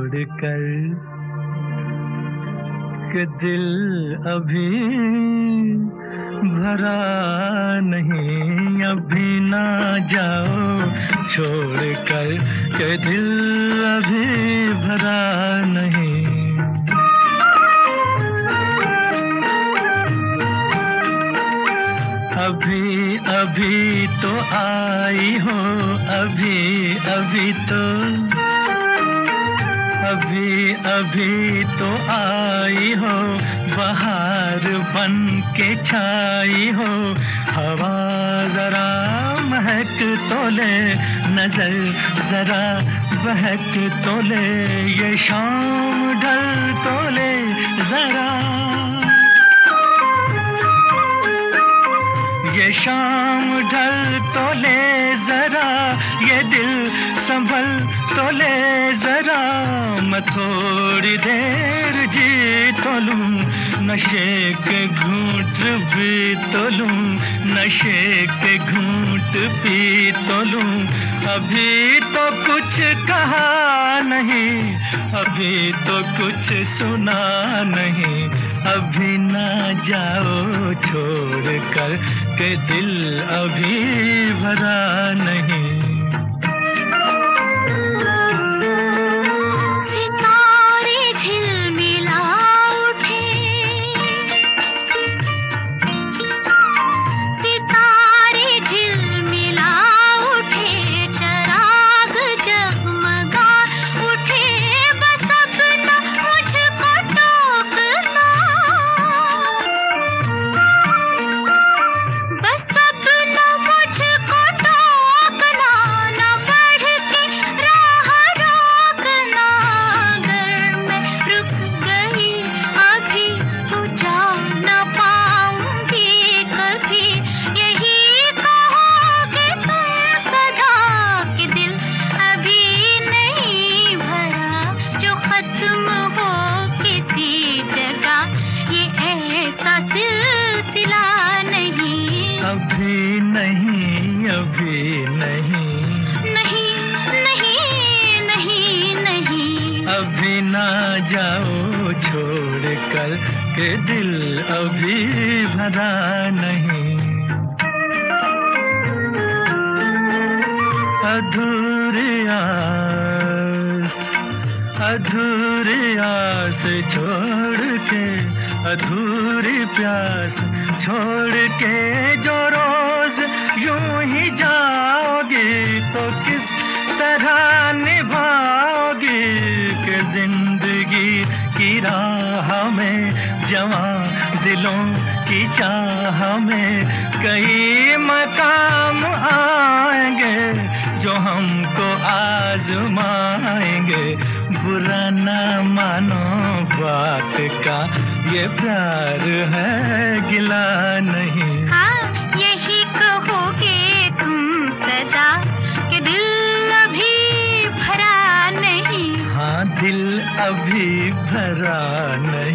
छोड़ कर कि दिल अभी भरा नहीं, अभी ना जाओ छोड़ कर कि दिल अभी भरा नहीं। अभी अभी तो आई हो, अभी अभी तो, अभी अभी तो आई हो, बहार बन के छाई हो। हवा जरा महक तो ले, नजर जरा बहक तो ले, ये शाम ढल तो ले जरा, ये शाम ढल तो ले जरा, ये दिल संभल तो ले जरा। मैं थोड़ी देर जी तो लूं, नशे के घूंट भी तो लूं, नशे के घूंट पी तो लूं। अभी तो कुछ कहा नहीं, अभी तो कुछ सुना नहीं, अभी ना जाओ छोड़ कर के दिल अभी भरा नहीं। अभी नहीं, अभी नहीं, नहीं नहीं नहीं नहीं, अभी ना जाओ छोड़ कर के दिल अभी भरा नहीं। अधूरी आस, अधूरी आस छोड़ के, अधूरी प्यास छोड़ के जो रोज यूं ही जाओगी तो किस तरह निभाओगी कि जिंदगी की राह में, जवां दिलों की चाह में कई मकाम आएंगे जो हमको आजमाएंगे। बुरा न मानो बात का, ये प्यार है गिला नहीं। हाँ यही कहोगे तुम सदा कि दिल अभी भरा नहीं। हाँ दिल अभी भरा नहीं।